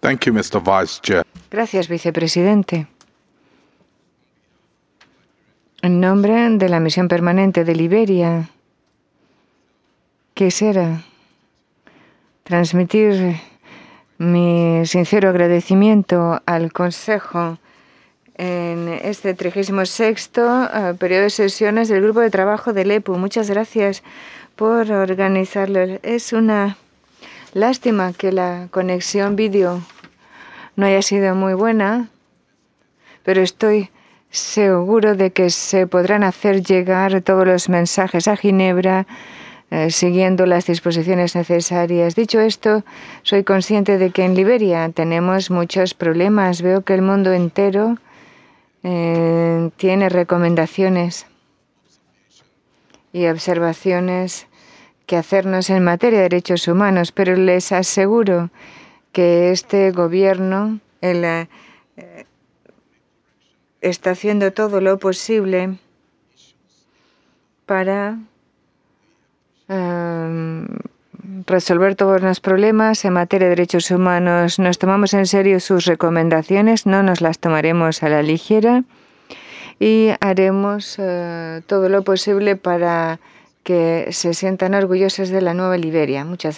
Gracias, vicepresidente. En nombre de la Misión Permanente de Liberia, quisiera transmitir mi sincero agradecimiento al Consejo en este 36º periodo de sesiones del Grupo de Trabajo del EPU. Muchas gracias por organizarlo. Es una lástima que la conexión vídeo no haya sido muy buena, pero estoy seguro de que se podrán hacer llegar todos los mensajes a Ginebra siguiendo las disposiciones necesarias. Dicho esto, soy consciente de que en Liberia tenemos muchos problemas. Veo que el mundo entero tiene recomendaciones y observaciones que hacernos en materia de derechos humanos, pero les aseguro que este gobierno está haciendo todo lo posible para resolver todos los problemas en materia de derechos humanos. Nos tomamos en serio sus recomendaciones, no nos las tomaremos a la ligera y haremos todo lo posible para que se sientan orgullosos de la nueva Liberia. Muchas gracias.